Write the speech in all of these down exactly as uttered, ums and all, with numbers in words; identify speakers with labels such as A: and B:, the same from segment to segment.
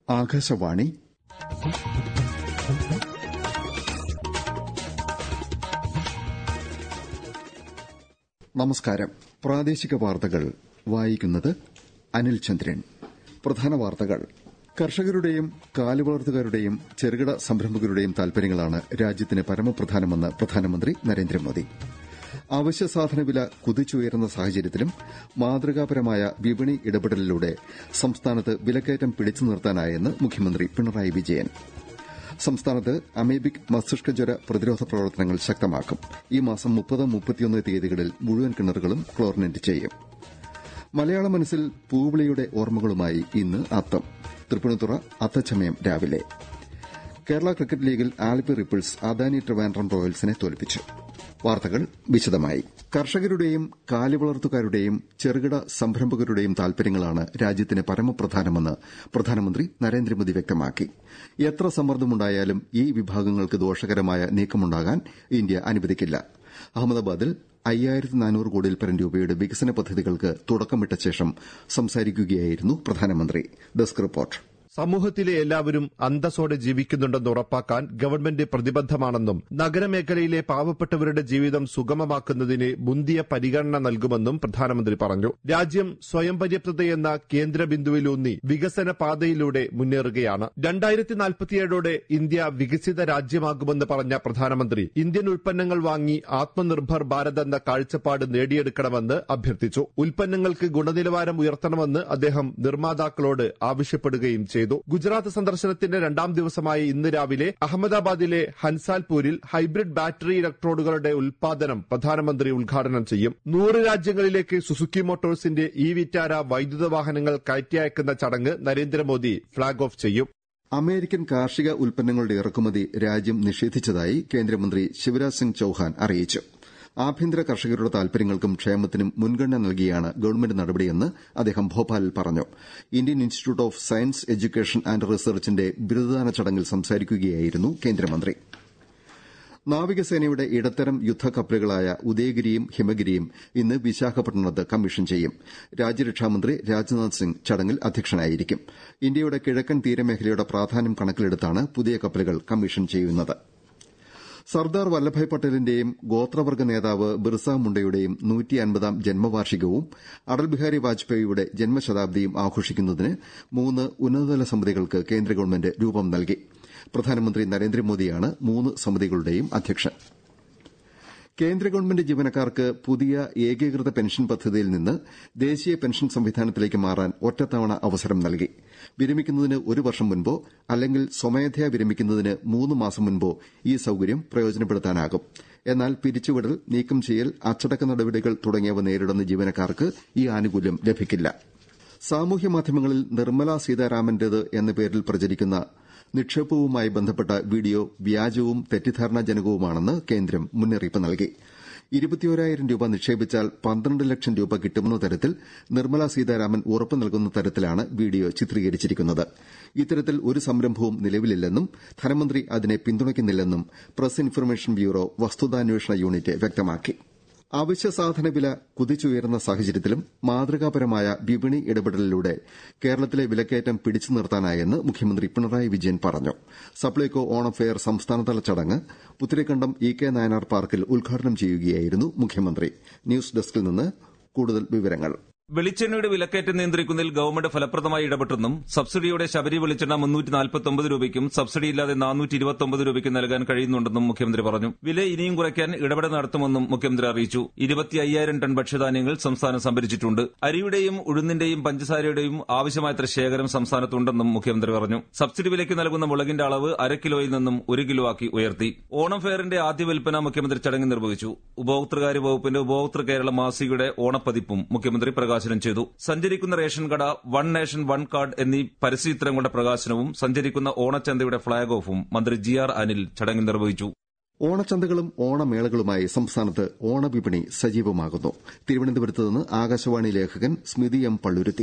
A: ആകാശവാണി. നമസ്കാരം. പ്രാദേശിക വാർത്തകൾ വായിക്കുന്നത് അനിൽ ചന്ദ്രൻ. പ്രധാന വാർത്തകൾ. കർഷകരുടെയും കാലിവളർത്തുകാരുടെയും ചെറുകിട സംരംഭകരുടെയും താൽപര്യങ്ങളാണ് രാജ്യത്തിന് പരമപ്രധാനമെന്ന് പ്രധാനമന്ത്രി നരേന്ദ്രമോദി. അവശ്യസാധന വില കുതിച്ചുയരുന്ന സാഹചര്യത്തിലും മാതൃകാപരമായ വിപണി ഇടപെടലിലൂടെ സംസ്ഥാനത്ത് വിലക്കയറ്റം പിടിച്ചു നിർത്താനായെന്ന് മുഖ്യമന്ത്രി പിണറായി വിജയൻ. സംസ്ഥാനത്ത് അമീബിക് മസ്തിഷ്കജ്വര പ്രതിരോധ പ്രവർത്തനങ്ങൾ ശക്തമാക്കും. ഈ മാസം മുപ്പത് മുപ്പത്തിയൊന്ന് തീയതികളിൽ മുഴുവൻ കിണറുകളും ക്ലോറിനേറ്റ് ചെയ്യും. മലയാള മനസ്സിൽ പൂവിളിയുടെ ഓർമ്മകളുമായി ഇന്ന് അത്തം. തൃപ്പൂണിത്തുറ അത്തച്ചമയം രാവിലെ. കേരള ക്രിക്കറ്റ് ലീഗിൽ ആലപ്പി റിപ്പിൾസ് അദാനി ട്രിവാൻഡ്രം റോയൽസിനെ തോൽപ്പിച്ചു. വാർത്തകൾ വിശദമായി. കർഷകരുടെയും കാലിവളർത്തുകാരുടെയും ചെറുകിട സംരംഭകരുടെയും താൽപര്യങ്ങളാണ് രാജ്യത്തിന് പരമപ്രധാനമെന്ന് പ്രധാനമന്ത്രി നരേന്ദ്രമോദി വ്യക്തമാക്കി. എത്ര സമ്മർദ്ദമുണ്ടായാലും ഈ വിഭാഗങ്ങൾക്ക് ദോഷകരമായ നീക്കമുണ്ടാകാൻ ഇന്ത്യ അനുവദിക്കില്ല. അഹമ്മദാബാദിൽ അയ്യായിരത്തി നാനൂറ് കോടിയിൽപ്പരം രൂപയുടെ വികസന പദ്ധതികൾക്ക് തുടക്കമിട്ട ശേഷം സംസാരിക്കുകയായിരുന്നു പ്രധാനമന്ത്രി. Desk report.
B: സമൂഹത്തിലെ എല്ലാവരും അന്തസ്സോടെ ജീവിക്കുന്നുണ്ടെന്ന് ഉറപ്പാക്കാൻ ഗവൺമെന്റ് പ്രതിബദ്ധമാണെന്നും നഗരമേഖലയിലെ പാവപ്പെട്ടവരുടെ ജീവിതം സുഗമമാക്കുന്നതിന് മുന്തിയ പരിഗണന നൽകുമെന്നും പ്രധാനമന്ത്രി പറഞ്ഞു. രാജ്യം സ്വയം പര്യാപ്തതയെന്ന കേന്ദ്ര ബിന്ദുവിലൂന്നി വികസന പാതയിലൂടെ മുന്നേറുകയാണ്. രണ്ടായിരത്തി നാൽപ്പത്തിയേഴോടെ ഇന്ത്യ വികസിത രാജ്യമാകുമെന്ന് പറഞ്ഞ പ്രധാനമന്ത്രി ഇന്ത്യൻ ഉൽപ്പന്നങ്ങൾ വാങ്ങി ആത്മനിർഭർ ഭാരത് എന്ന കാഴ്ചപ്പാട് നേടിയെടുക്കണമെന്ന് അഭ്യർത്ഥിച്ചു. ഉൽപ്പന്നങ്ങൾക്ക് ഗുണനിലവാരം ഉയർത്തണമെന്ന് അദ്ദേഹം നിർമ്മാതാക്കളോട് ആവശ്യപ്പെടുകയും ചെയ്തു. ഗുജറാത്ത് സന്ദർശനത്തിന്റെ രണ്ടാം ദിവസമായ ഇന്ന് രാവിലെ അഹമ്മദാബാദിലെ ഹൻസാൽപൂരിൽ ഹൈബ്രിഡ് ബാറ്ററി ഇലക്ട്രോഡുകളുടെ ഉൽപാദനം പ്രധാനമന്ത്രി ഉദ്ഘാടനം ചെയ്യും. നൂറ് രാജ്യങ്ങളിലേക്ക് സുസുക്കി മോട്ടോഴ്സിന്റെ ഇ വിറ്റാര വൈദ്യുത വാഹനങ്ങൾ കയറ്റി അയക്കുന്ന ചടങ്ങ് നരേന്ദ്രമോദി ഫ്ളാഗ് ഓഫ് ചെയ്യും.
A: അമേരിക്കൻ കാർഷിക ഉൽപ്പന്നങ്ങളുടെ ഇറക്കുമതി രാജ്യം നിഷേധിച്ചതായി കേന്ദ്രമന്ത്രി ശിവരാജ് സിംഗ് ചൌഹാൻ അറിയിച്ചു. ആഭ്യന്തര കർഷകരുടെ താൽപര്യങ്ങൾക്കും ക്ഷേമത്തിനും മുൻഗണന നൽകിയാണ് ഗവൺമെന്റ് നടപടിയെന്ന് അദ്ദേഹം ഭോപ്പാലിൽ പറഞ്ഞു. Indian institute of science education and റിസർച്ചിന്റെ ബിരുദദാന ചടങ്ങിൽ സംസാരിക്കുകയായിരുന്നു കേന്ദ്രമന്ത്രി. നാവികസേനയുടെ ഇടത്തരം യുദ്ധക്കപ്പലുകളായ ഉദയഗിരിയും ഹിമഗിരിയും ഇന്ന് വിശാഖപട്ടണത്ത് കമ്മീഷൻ ചെയ്യും. രാജ്യരക്ഷാമന്ത്രി രാജ്നാഥ് സിംഗ് ചടങ്ങിൽ അധ്യക്ഷനായിരിക്കും. ഇന്ത്യയുടെ കിഴക്കൻ തീരമേഖലയുടെ പ്രാധാന്യം കണക്കിലെടുത്താണ് പുതിയ കപ്പലുകൾ കമ്മീഷൻ ചെയ്യുന്നത്. സർദാർ വല്ലഭായ് പട്ടേലിന്റെയും ഗോത്രവർഗ്ഗ നേതാവ് ബിർസ മുണ്ടയുടെയും നൂറ്റി അൻപതാം ജന്മവാർഷികവും അടൽ ബിഹാരി വാജ്പേയിയുടെ ജന്മശതാബ്ദിയും ആഘോഷിക്കുന്നതിന് മൂന്ന് ഉന്നതതല സമിതികൾക്ക് കേന്ദ്ര ഗവൺമെന്റ് രൂപം നൽകി. പ്രധാനമന്ത്രി നരേന്ദ്രമോദിയാണ് മൂന്ന് സമിതികളുടെയും അധ്യക്ഷൻ. കേന്ദ്ര ഗവൺമെന്റ് ജീവനക്കാർക്ക് പുതിയ ഏകീകൃത പെൻഷൻ പദ്ധതിയിൽ നിന്ന് ദേശീയ പെൻഷൻ സംവിധാനത്തിലേക്ക് മാറാൻ ഒറ്റത്തവണ അവസരം നൽകി. വിരമിക്കുന്നതിന് ഒരു വർഷം മുൻപോ അല്ലെങ്കിൽ സ്വമേധയാ വിരമിക്കുന്നതിന് മൂന്ന് മാസം മുൻപോ ഈ സൌകര്യം പ്രയോജനപ്പെടുത്താനാകും. എന്നാൽ പിരിച്ചുവിടൽ, നീക്കം ചെയ്യൽ, അച്ചടക്ക നടപടികൾ തുടങ്ങിയവ നേരിടുന്ന ജീവനക്കാർക്ക് ഈ ആനുകൂല്യം ലഭിക്കില്ല. സാമൂഹ്യമാധ്യമങ്ങളിൽ നിർമ്മല സീതാരാമന്റേത് എന്ന പേരിൽ പ്രചരിക്കുന്ന നിക്ഷേപവുമായി ബന്ധപ്പെട്ട വീഡിയോ വ്യാജവും തെറ്റിദ്ധാരണാജനകവുമാണെന്ന് കേന്ദ്രം മുന്നറിയിപ്പ് നൽകി. ഇരുപത്തിയോരായിരം രൂപ നിക്ഷേപിച്ചാൽ പന്ത്രണ്ട് ലക്ഷം രൂപ കിട്ടുമെന്ന തരത്തിൽ നിർമ്മല സീതാരാമൻ ഉറപ്പ് നൽകുന്ന തരത്തിലാണ് വീഡിയോ ചിത്രീകരിച്ചിരിക്കുന്നത്. ഇത്തരത്തിൽ ഒരു സംരംഭവും നിലവിലില്ലെന്നും ധനമന്ത്രി അതിനെ പിന്തുണയ്ക്കുന്നില്ലെന്നും പ്രസ് ഇൻഫർമേഷൻ ബ്യൂറോ വസ്തുതാന്വേഷണ യൂണിറ്റ് വ്യക്തമാക്കി. അവശ്യസാധന വില കുതിച്ചുയരുന്ന സാഹചര്യത്തിലും മാതൃകാപരമായ വിപണി ഇടപെടലിലൂടെ കേരളത്തിലെ വിലക്കയറ്റം പിടിച്ചു നിർത്താനായെന്ന് മുഖ്യമന്ത്രി പിണറായി വിജയൻ പറഞ്ഞു. സപ്ലൈകോ ഓണം ഫെയർ സംസ്ഥാനതല ചടങ്ങ് പുത്തരിക്കണ്ടം ഇ കെ നായനാർ പാർക്കിൽ ഉദ്ഘാടനം ചെയ്യുകയായിരുന്നു മുഖ്യമന്ത്രി. ന്യൂസ് ഡെസ്കിൽ നിന്ന് കൂടുതൽ വിവരങ്ങൾ.
C: വെളിച്ചെണ്ണയുടെ വിലക്കയറ്റം നിയന്ത്രിക്കുന്നതിൽ ഗവൺമെന്റ് ഫലപ്രദമായി ഇടപെട്ടെന്നും സബ്സിഡിയോടെ ശബരി വെളിച്ചെണ്ണ മുന്നൂറ്റി നാൽപ്പത്തൊമ്പത് രൂപയ്ക്കും സബ്സിഡിയില്ലാതെ നാനൂറ്റി ഇരുപത്തൊമ്പത് രൂപയ്ക്കും നൽകാൻ കഴിയുന്നുണ്ടെന്നും മുഖ്യമന്ത്രി പറഞ്ഞു. വില ഇനിയും കുറയ്ക്കാൻ ഇടപെടൽ നടത്തുമെന്നും മുഖ്യമന്ത്രി അറിയിച്ചു. ഇരുപത്തി അയ്യായിരം ടൺ ഭക്ഷ്യധാന്യങ്ങൾ സംസ്ഥാനം സംഭരിച്ചിട്ടുണ്ട്. അരിയുടെയും ഉഴുന്നിന്റെയും പഞ്ചസാരയുടെയും ആവശ്യമായത്ര ശേഖരം സംസ്ഥാനത്തുണ്ടെന്നും മുഖ്യമന്ത്രി പറഞ്ഞു. സബ്സിഡി വിലയ്ക്ക് നൽകുന്ന മുളകിന്റെ അളവ് അര കിലോയിൽ നിന്നും ഒരു കിലോ ആക്കി ഉയർത്തി. ഓണം ഫെയറിന്റെ ആദ്യ വിൽപ്പന മുഖ്യമന്ത്രി ചടങ്ങിൽ നിർവഹിച്ചു. ഉപഭോക്തൃകാര്യ വകുപ്പിന്റെ ഉപഭോക്തൃ കേരള മാസികയുടെ ഓണപ്പതിപ്പും മുഖ്യമന്ത്രി പ്രകാശനം ചെയ്തു. സഞ്ചരിക്കുന്ന റേഷൻ കട, വൺ നേഷൻ വൺ കാർഡ് എന്നീ പരസ്യചിത്രങ്ങളുടെ പ്രകാശനവും സഞ്ചരിക്കുന്ന ഓണച്ചന്തയുടെ ഫ്ളാഗ് ഓഫും മന്ത്രി ജി ആർ അനിൽ ചടങ്ങിൽ നിർവഹിച്ചു.
A: ഓണച്ചന്തകളും ഓണമേളകളുമായി സംസ്ഥാനത്ത് ഓണവിപണി സജീവമാകുന്നു. തിരുവനന്തപുരത്ത് നിന്ന് ആകാശവാണി ലേഖകൻ സ്മിതി എം പള്ളുരുത്തി.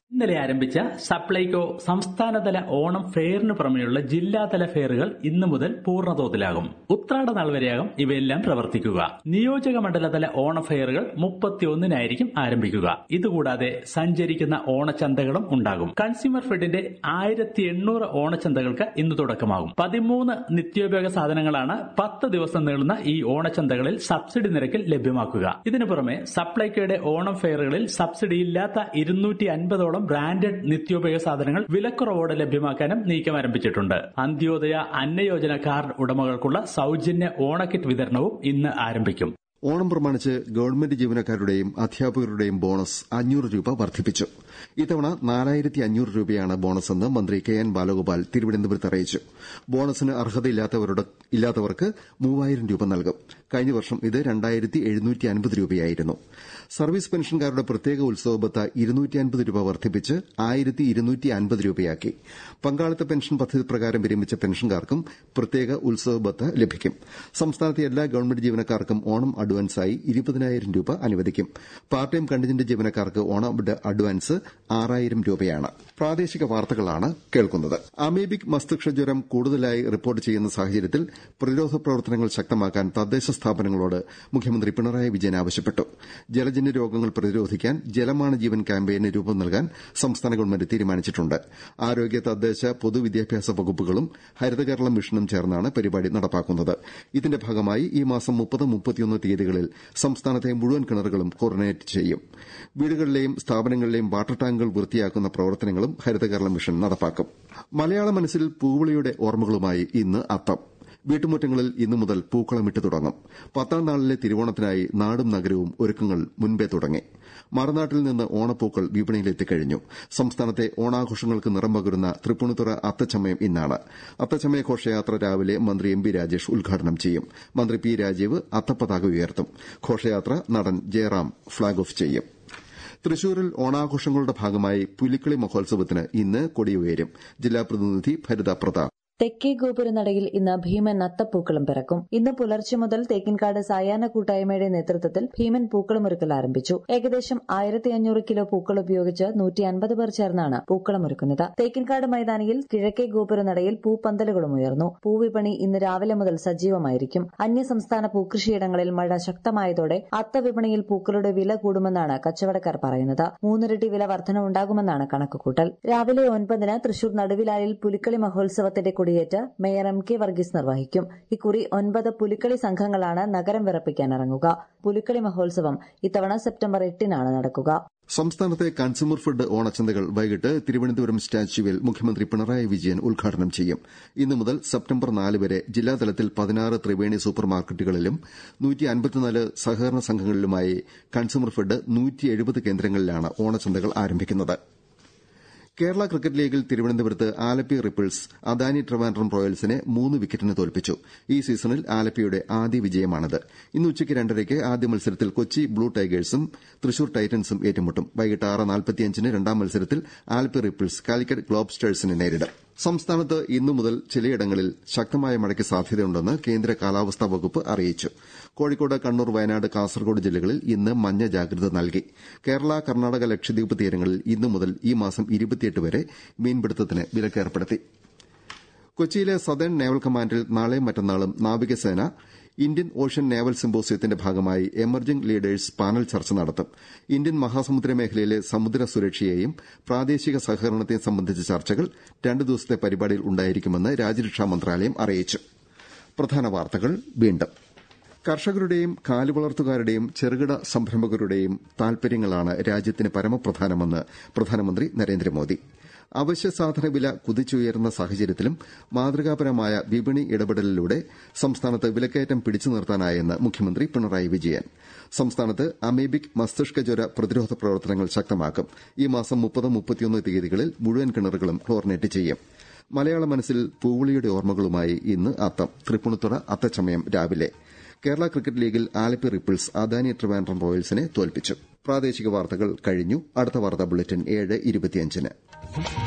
D: ഇന്നലെ ആരംഭിച്ച സപ്ലൈകോ സംസ്ഥാനതല ഓണം ഫെയറിന് പുറമെയുള്ള ജില്ലാതല ഫെയറുകൾ ഇന്നു മുതൽ പൂർണ്ണതോതിലാകും. ഉത്രാടനാൾ വരെയാകും ഇവയെല്ലാം പ്രവർത്തിക്കുക. നിയോജക മണ്ഡലതല ഓണ ഫെയറുകൾ മുപ്പത്തിയൊന്നിനായിരിക്കും ആരംഭിക്കുക. ഇതുകൂടാതെ സഞ്ചരിക്കുന്ന ഓണച്ചന്തകളും ഉണ്ടാകും. കൺസ്യൂമർ ഫെഡിന്റെ ആയിരത്തി എണ്ണൂറ് ഓണച്ചന്തകൾക്ക് ഇന്ന് തുടക്കമാകും. പതിമൂന്ന് നിത്യോപയോഗ സാധനങ്ങളാണ് പത്ത് ദിവസം നീളുന്ന ഈ ഓണച്ചന്തകളിൽ സബ്സിഡി നിരക്കിൽ ലഭ്യമാക്കുക. ഇതിനു പുറമെ സപ്ലൈകോയുടെ ഓണം ഫെയറുകളിൽ സബ്സിഡിയില്ലാത്ത ഇരുന്നൂറ്റി അൻപതോളം ബ്രാൻഡഡ് നിത്യോപയോഗ സാധനങ്ങൾ വിലക്കുറവോടെ ലഭ്യമാക്കാനും നീക്കം ആരംഭിച്ചിട്ടുണ്ട്. അന്ത്യോദയ അന്നയോജന കാർഡ് ഉടമകൾക്കുള്ള സൌജന്യ ഓണക്കിറ്റ് വിതരണവും ഇന്ന് ആരംഭിക്കും.
A: ഓണം പ്രമാണിച്ച് ഗവൺമെന്റ് ജീവനക്കാരുടെയും അധ്യാപകരുടെയും ബോണസ് അഞ്ഞൂറ് രൂപ വർദ്ധിപ്പിച്ചു. ഇത്തവണ നാലായിരത്തി അഞ്ഞൂറ് രൂപയാണ് ബോണസെന്ന് മന്ത്രി കെ എൻ ബാലഗോപാൽ തിരുവനന്തപുരത്ത് അറിയിച്ചു. ബോണസിന് അർഹതയില്ലാത്തവർക്ക് മൂവായിരം രൂപ നൽകും. കഴിഞ്ഞ വർഷം ഇത് രണ്ടായിരത്തി എഴുന്നൂറ്റി അൻപത് രൂപയായിരുന്നു. സർവീസ് പെൻഷൻകാരുടെ പ്രത്യേക ഉത്സവ ബത്ത ഇരുന്നൂറ്റി അൻപത് രൂപ വർദ്ധിപ്പിച്ച് ആയിരത്തി ഇരുന്നൂറ്റി അൻപത് രൂപയാക്കി. പങ്കാളിത്ത പെൻഷൻ പദ്ധതി പ്രകാരം വിരമിച്ച പെൻഷൻകാർക്കും പ്രത്യേക ഉത്സവ ബത്ത ലഭിക്കും. സംസ്ഥാനത്തെ എല്ലാ ഗവൺമെന്റ് ജീവനക്കാർക്കും ഓണം അഡ്വാൻസായി ഇരുപതിനായിരം രൂപ അനുവദിക്കും. പാർട്ട് ടൈം കണ്ടിജന്റ് ജീവനക്കാർക്ക് ഓണം അഡ്വാൻസ് ആറായിരം രൂപയാണ്. പ്രാദേശിക വാർത്തകളാണ് കേൾക്കുന്നത്. അമീബിക് മസ്തിഷ്ക ജ്വരം കൂടുതലായി റിപ്പോർട്ട് ചെയ്യുന്ന സാഹചര്യത്തിൽ പ്രതിരോധ പ്രവർത്തനങ്ങൾ ശക്തമാക്കാൻ തദ്ദേശ സ്ഥാപനങ്ങളോട് മുഖ്യമന്ത്രി പിണറായി വിജയൻ ആവശ്യപ്പെട്ടു. ജലജന്യ രോഗങ്ങൾ പ്രതിരോധിക്കാൻ ജലമാണ് ജീവൻ ക്യാമ്പയിന് രൂപം നൽകാൻ സംസ്ഥാന ഗവൺമെന്റ് തീരുമാനിച്ചിട്ടുണ്ട്. ആരോഗ്യ, തദ്ദേശ, പൊതുവിദ്യാഭ്യാസ വകുപ്പുകളും ഹരിത കേരളം മിഷനും ചേർന്നാണ് പരിപാടി നടപ്പാക്കുന്നത്. ഇതിന്റെ ഭാഗമായി ഈ മാസം മുപ്പത് മുപ്പത്തിയൊന്ന് തീയതികളിൽ സംസ്ഥാനത്തെ മുഴുവൻ കിണറുകളും ക്ലോറിനേറ്റ് ചെയ്യും. വീടുകളിലെയും സ്ഥാപനങ്ങളിലെയും വാട്ടർ ടാങ്കുകൾ വൃത്തിയാക്കുന്ന പ്രവർത്തനങ്ങളും ഹരിത കേരളം മിഷൻ നടപ്പാക്കും. മലയാള മനസ്സിൽ പൂവിളിയുടെ ഓർമ്മകളുമായി ഇന്ന് അത്തം. വീട്ടുമുറ്റങ്ങളിൽ ഇന്നു മുതൽ പൂക്കളമിട്ട് തുടങ്ങും. പത്താം നാളിലെ തിരുവോണത്തിനായി നാടും നഗരവും ഒരുക്കങ്ങൾ മുൻപേ തുടങ്ങി. മറുനാട്ടിൽ നിന്ന് ഓണപ്പൂക്കൾ വിപണിയിലെത്തിക്കഴിഞ്ഞു. സംസ്ഥാനത്തെ ഓണാഘോഷങ്ങൾക്ക് നിറം പകരുന്ന തൃപ്പൂണിത്തുറ അത്തച്ചമയം ഇന്നാണ്. അത്തച്ചമയ ഘോഷയാത്ര രാവിലെ മന്ത്രി എം ബി രാജേഷ് ഉദ്ഘാടനം ചെയ്യും. മന്ത്രി പി രാജീവ് അത്തപ്പതാക ഉയർത്തും. ഘോഷയാത്ര നടൻ ജയറാം ഫ്ളാഗ് ഓഫ് ചെയ്യും. തൃശൂരിൽ ഓണാഘോഷങ്ങളുടെ ഭാഗമായി പുലിക്കളി മഹോത്സവത്തിന് ഇന്ന് കൊടിയുയരും. ജില്ലാ പ്രതിനിധി ഭരിത പ്രതാപ്.
E: തെക്കേ ഗോപുരനടയിൽ ഇന്ന് ഭീമൻ അത്തപ്പൂക്കളം പിറക്കും. ഇന്ന് പുലർച്ചെ മുതൽ തേക്കിൻകാട് സായാഹ്ന കൂട്ടായ്മയുടെ നേതൃത്വത്തിൽ ഭീമൻ പൂക്കളമൊരുക്കൽ ആരംഭിച്ചു. ഏകദേശം ആയിരത്തി അഞ്ഞൂറ് കിലോ പൂക്കൾ ഉപയോഗിച്ച് നൂറ്റി അൻപത് പേർ ചേർന്നാണ് പൂക്കളമൊരുക്കുന്നത്. തേക്കിൻകാട് മൈതാനിയിൽ കിഴക്കേ ഗോപുരനടയിൽ പൂപ്പന്തലുകളും ഉയർന്നു. പൂവിപണി ഇന്ന് രാവിലെ മുതൽ സജീവമായിരിക്കും. അന്യസംസ്ഥാന പൂക്കൃഷിയിടങ്ങളിൽ മഴ ശക്തമായതോടെ അത്തവിപണിയിൽ പൂക്കളുടെ വില കൂടുമെന്നാണ് കച്ചവടക്കാർ പറയുന്നത്. മൂന്നിരട്ടി വില വർധനവുണ്ടാകുമെന്നാണ് കണക്കുകൂട്ടൽ. രാവിലെ ഒൻപതിന് തൃശൂർ നടുവിലായിൽ പുലിക്കളി മഹോത്സവത്തിന്റെ കൊടിയേറ്റ് മേയർ എം കെ വർഗീസ് നിർവഹിക്കും. ഇക്കുറി ഒൻപത് പുലിക്കളി സംഘങ്ങളാണ് നഗരം വിറപ്പിക്കാനിറങ്ങുക. പുലിക്കളി മഹോത്സവം ഇത്തവണ സെപ്റ്റംബർ എട്ടിനാണ് നടക്കുക.
A: സംസ്ഥാനത്തെ കൺസ്യൂമർ ഫെഡ് ഓണച്ചന്തകൾ വൈകിട്ട് തിരുവനന്തപുരം സ്റ്റാച്യുവിൽ മുഖ്യമന്ത്രി പിണറായി വിജയൻ ഉദ്ഘാടനം ചെയ്യും. ഇന്നു മുതൽ സെപ്റ്റംബർ നാല് വരെ ജില്ലാതലത്തിൽ പതിനാറ് ത്രിവേണി സൂപ്പർ മാർക്കറ്റുകളിലും നൂറ്റി അൻപത്തിനാല് സഹകരണ സംഘങ്ങളിലുമായി കൺസ്യൂമർ ഫെഡ് നൂറ്റി എഴുപത് കേന്ദ്രങ്ങളിലാണ് ഓണച്ചന്തകൾ ആരംഭിക്കുന്നത്. കേരള ക്രിക്കറ്റ് ലീഗിൽ തിരുവനന്തപുരത്ത് ആലപ്പി റിപ്പിൾസ് അദാനി ട്രിവാൻഡ്രം റോയൽസിനെ മൂന്ന് വിക്കറ്റിന് തോൽപ്പിച്ചു. ഈ സീസണിൽ ആലപ്പിയുടെ ആദ്യ വിജയമാണിത്. ഇന്ന് ഉച്ചയ്ക്ക് രണ്ടരയ്ക്ക് ആദ്യ മത്സരത്തിൽ കൊച്ചി ബ്ലൂ ടൈഗേഴ്സും തൃശൂർ ടൈറ്റൻസും ഏറ്റുമുട്ടും. വൈകിട്ട് ആറ് നാൽപ്പത്തിയഞ്ചിന് രണ്ടാം മത്സരത്തിൽ ആലപ്പി റിപ്പിൾസ് കാലിക്കറ്റ് ഗ്ലോബ്സ്റ്റേഴ്സിനെ നേരിടും. സംസ്ഥാനത്ത് ഇന്നു മുതൽ ചിലയിടങ്ങളിൽ ശക്തമായ മഴയ്ക്ക് സാധ്യതയുണ്ടെന്ന് കേന്ദ്ര കാലാവസ്ഥാ വകുപ്പ് അറിയിച്ചു. കോഴിക്കോട്, കണ്ണൂർ, വയനാട്, കാസർകോട് ജില്ലകളിൽ ഇന്ന് മഞ്ഞ ജാഗ്രത നൽകി. കേരള, കർണാടക, ലക്ഷദ്വീപ് തീരങ്ങളിൽ ഇന്നു മുതൽ ഈ മാസം ഇരുപത്തിയെട്ട് വരെ മീൻപിടുത്തത്തിന് വിലക്കേർപ്പെടുത്തി. കൊച്ചിയിലെ സതേൺ നേവൽ കമാൻഡിൽ നാളെയും മറ്റന്നാളും നാവികസേന ഇന്ത്യൻ ഓഷ്യൻ നേവൽ സിമ്പോസിയത്തിന്റെ ഭാഗമായി എമർജിംഗ് ലീഡേഴ്സ് പാനൽ ചർച്ച നടത്തും. ഇന്ത്യൻ മഹാസമുദ്ര മേഖലയിലെ സമുദ്ര സുരക്ഷയെയും പ്രാദേശിക സഹകരണത്തെയും സംബന്ധിച്ച ചർച്ചകൾ രണ്ട് ദിവസത്തെ പരിപാടിയിൽ ഉണ്ടായിരിക്കുമെന്ന് രാജ്യരക്ഷാ മന്ത്രാലയം അറിയിച്ചു. പ്രധാന വാർത്തകൾ വീണ്ടും. കർഷകരുടെയും കാലിവളർത്തുകാരുടെയും ചെറുകിട സംരംഭകരുടെയും താൽപര്യങ്ങളാണ് രാജ്യത്തിന് പരമപ്രധാനമെന്ന് പ്രധാനമന്ത്രി നരേന്ദ്രമോദി. അവശ്യ സാധന വില കുതിച്ചുയരുന്ന സാഹചര്യത്തിലും മാതൃകാപരമായ വിപണി ഇടപെടലിലൂടെ സംസ്ഥാനത്ത് വിലക്കയറ്റം പിടിച്ചു നിർത്താനായെന്ന് മുഖ്യമന്ത്രി പിണറായി വിജയൻ. സംസ്ഥാനത്ത് അമീബിക് മസ്തിഷ്ക ജ്വര പ്രതിരോധ പ്രവർത്തനങ്ങൾ ശക്തമാക്കും. ഈ മാസം മുപ്പത് മുപ്പത്തിയൊന്ന് തീയതികളിൽ മുഴുവൻ കിണറുകളും ക്ലോറിനേറ്റ് ചെയ്യും. മലയാള മനസ്സിൽ പൂവിളിയുടെ ഓർമ്മകളുമായി ഇന്ന് അത്തം. തൃപ്പൂണിത്തുറ അത്തച്ചമയം രാവിലെ. കേരള ക്രിക്കറ്റ് ലീഗിൽ ആലപ്പി റിപ്പിൾസ് അദാനി ട്രിവാൻഡ്രം റോയൽസിനെ തോൽപ്പിച്ചു. പ്രാദേശിക വാർത്തകൾ കഴിഞ്ഞു. അടുത്ത വാർത്താ ബുള്ളറ്റിൻ ഏഴ് ഇരുപത്തിയഞ്ചിന്.